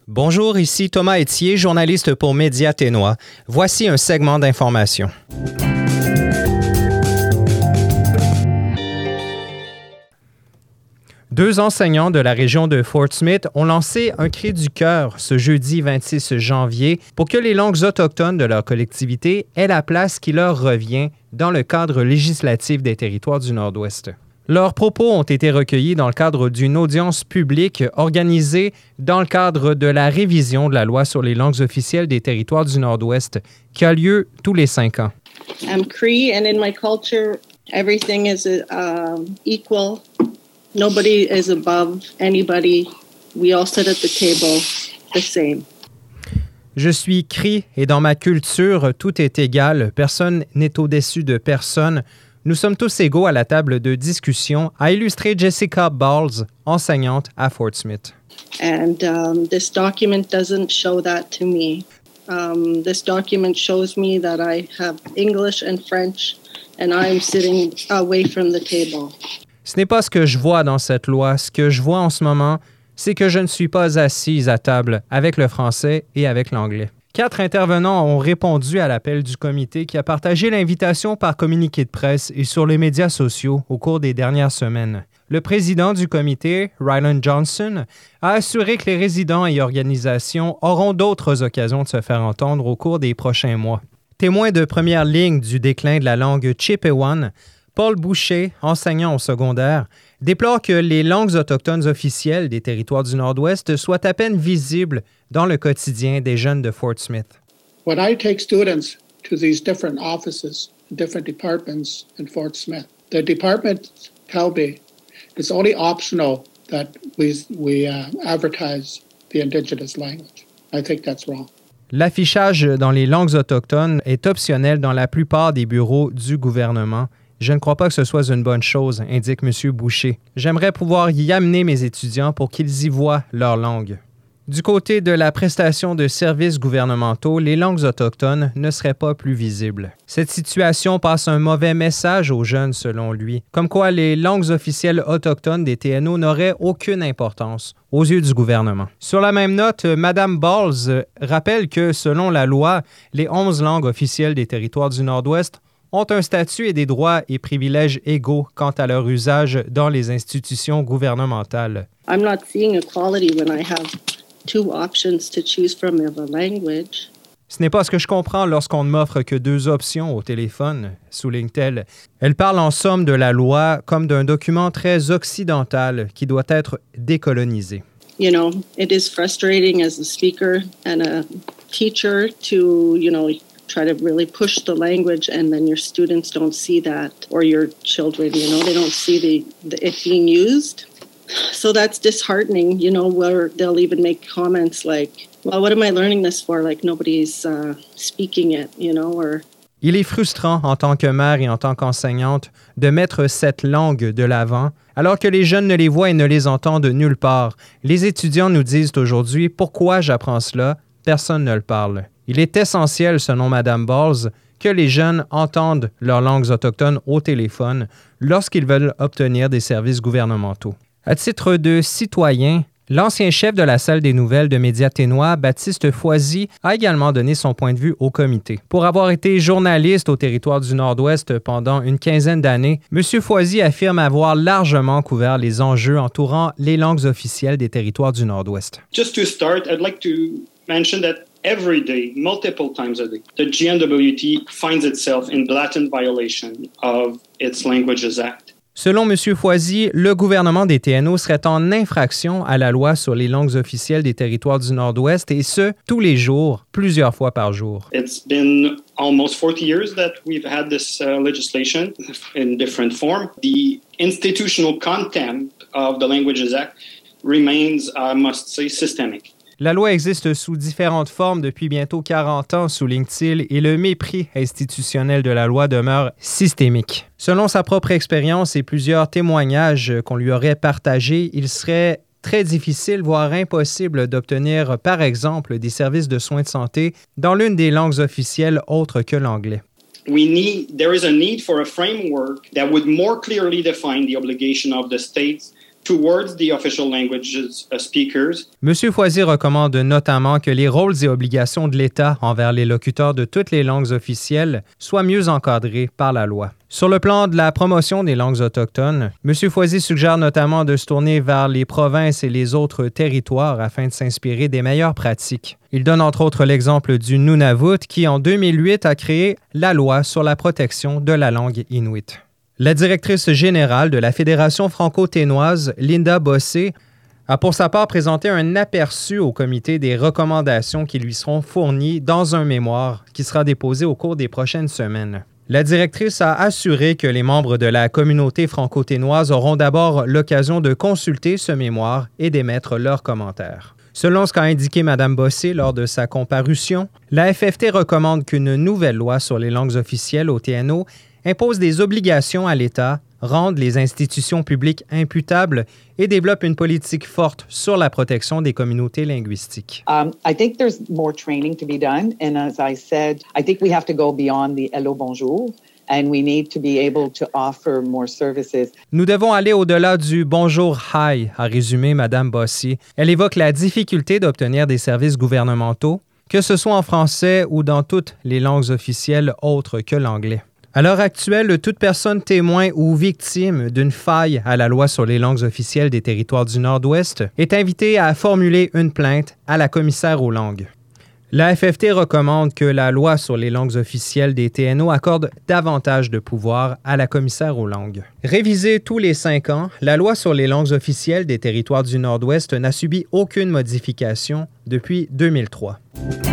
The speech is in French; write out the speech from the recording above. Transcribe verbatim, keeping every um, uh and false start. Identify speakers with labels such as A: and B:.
A: Bonjour, ici Thomas Etier, journaliste pour Média Ténois. Voici un segment d'information. Deux enseignants de la région de Fort Smith ont lancé un cri du cœur ce jeudi vingt-six janvier pour que les langues autochtones de leur collectivité aient la place qui leur revient dans le cadre législatif des territoires du Nord-Ouest. Leurs propos ont été recueillis dans le cadre d'une audience publique organisée dans le cadre de la révision de la loi sur les langues officielles des territoires du Nord-Ouest qui a lieu tous les cinq ans.
B: I'm Cree, and in my culture, everything is um, equal. Nobody is above anybody. We all sit at the table the same.
A: Je suis Cree et dans ma culture, tout est égal. Personne n'est au-dessus de personne. Nous sommes tous égaux à la table de discussion, a illustré Jessica Balls, enseignante à Fort Smith.
B: And um, this document doesn't show that to me. Um, this document shows me that I have English and French, and I'm sitting away from the table.
A: Ce n'est pas ce que je vois dans cette loi. Ce que je vois en ce moment, c'est que je ne suis pas assise à table avec le français et avec l'anglais. Quatre intervenants ont répondu à l'appel du comité qui a partagé l'invitation par communiqué de presse et sur les médias sociaux au cours des dernières semaines. Le président du comité, Ryland Johnson, a assuré que les résidents et organisations auront d'autres occasions de se faire entendre au cours des prochains mois. Témoin de première ligne du déclin de la langue Chippewan, Paul Boucher, enseignant au secondaire, déplore que les langues autochtones officielles des territoires du Nord-Ouest soient à peine visibles dans le quotidien des jeunes de Fort Smith.
C: When I take students to these different offices, different departments in Fort Smith, the departments tell me it's only optional that we, we uh, advertise the Indigenous language. I think that's wrong.
A: L'affichage dans les langues autochtones est optionnel dans la plupart des bureaux du gouvernement. Je ne crois pas que ce soit une bonne chose, indique M. Boucher. J'aimerais pouvoir y amener mes étudiants pour qu'ils y voient leur langue. Du côté de la prestation de services gouvernementaux, les langues autochtones ne seraient pas plus visibles. Cette situation passe un mauvais message aux jeunes, selon lui, comme quoi les langues officielles autochtones des T N O n'auraient aucune importance aux yeux du gouvernement. Sur la même note, Mme Balls rappelle que, selon la loi, les onze langues officielles des territoires du Nord-Ouest ont un statut et des droits et privilèges égaux quant à leur usage dans les institutions gouvernementales.
B: I'm not seeing equality when I have two options to choose from of a language.
A: Ce n'est pas ce que je comprends lorsqu'on ne m'offre que deux options au téléphone, souligne-t-elle. Elle parle en somme de la loi comme d'un document très occidental qui doit être décolonisé.
B: You know, it is frustrating as a speaker and a teacher to, you know, try to really push the language, and then your students don't see that, or your children, you know, they don't see the, the it being used. So that's disheartening, you know, where they'll even make comments like, well, what am I learning this for? Like nobody's uh, speaking it, you know, or...
A: Il est frustrant en tant que mère et en tant qu'enseignante de mettre cette langue de l'avant, alors que les jeunes ne les voient et ne les entendent nulle part. Les étudiants nous disent aujourd'hui « Pourquoi j'apprends cela? Personne ne le parle ». Il est essentiel, selon Mme Balls, que les jeunes entendent leurs langues autochtones au téléphone lorsqu'ils veulent obtenir des services gouvernementaux. À titre de citoyen, l'ancien chef de la salle des nouvelles de Média Ténois, Baptiste Foisy, a également donné son point de vue au comité. Pour avoir été journaliste au territoire du Nord-Ouest pendant une quinzaine d'années, M. Foisy affirme avoir largement couvert les enjeux entourant les langues officielles des territoires du Nord-Ouest.
D: Just to start, I'd like to mention that every day, multiple times a day, the G N W T finds itself in blatant violation of its Languages Act.
A: Selon M. Foisy, le gouvernement des T N O serait en infraction à la loi sur les langues officielles des territoires du Nord-Ouest, et ce, tous les jours, plusieurs fois par jour.
D: It's been almost forty years that we've had this uh, legislation in different form. The institutional contempt of the Languages Act remains, I must say, systemic.
A: La loi existe sous différentes formes depuis bientôt quarante ans, souligne-t-il, et le mépris institutionnel de la loi demeure systémique. Selon sa propre expérience et plusieurs témoignages qu'on lui aurait partagés, il serait très difficile, voire impossible d'obtenir, par exemple, des services de soins de santé dans l'une des langues officielles autres que l'anglais.
D: We need, there is a need for a framework that would more clearly define the obligation of the states towards the official languages uh, speakers.
A: M. Foisy recommande notamment que les rôles et obligations de l'État envers les locuteurs de toutes les langues officielles soient mieux encadrés par la loi. Sur le plan de la promotion des langues autochtones, M. Foisy suggère notamment de se tourner vers les provinces et les autres territoires afin de s'inspirer des meilleures pratiques. Il donne entre autres l'exemple du Nunavut qui, en deux mille huit, a créé la loi sur la protection de la langue inuit. La directrice générale de la Fédération franco-ténoise, Linda Bossé, a pour sa part présenté un aperçu au comité des recommandations qui lui seront fournies dans un mémoire qui sera déposé au cours des prochaines semaines. La directrice a assuré que les membres de la communauté franco-ténoise auront d'abord l'occasion de consulter ce mémoire et d'émettre leurs commentaires. Selon ce qu'a indiqué Mme Bossé lors de sa comparution, la F F T recommande qu'une nouvelle loi sur les langues officielles au T N O impose des obligations à l'État, rende les institutions publiques imputables et développe une politique forte sur la protection des communautés linguistiques.
E: Um, I think there's more training to be done, and as I said, I think we have to go beyond the hello bonjour. And we need to be able to offer more services.
A: Nous devons aller au-delà du bonjour hi, a résumé Mme Bossy. Elle évoque la difficulté d'obtenir des services gouvernementaux, que ce soit en français ou dans toutes les langues officielles autres que l'anglais. À l'heure actuelle, toute personne témoin ou victime d'une faille à la loi sur les langues officielles des territoires du Nord-Ouest est invitée à formuler une plainte à la commissaire aux langues. La F F T recommande que la loi sur les langues officielles des T N O accorde davantage de pouvoir à la commissaire aux langues. Révisée tous les cinq ans, la loi sur les langues officielles des territoires du Nord-Ouest n'a subi aucune modification depuis deux mille trois.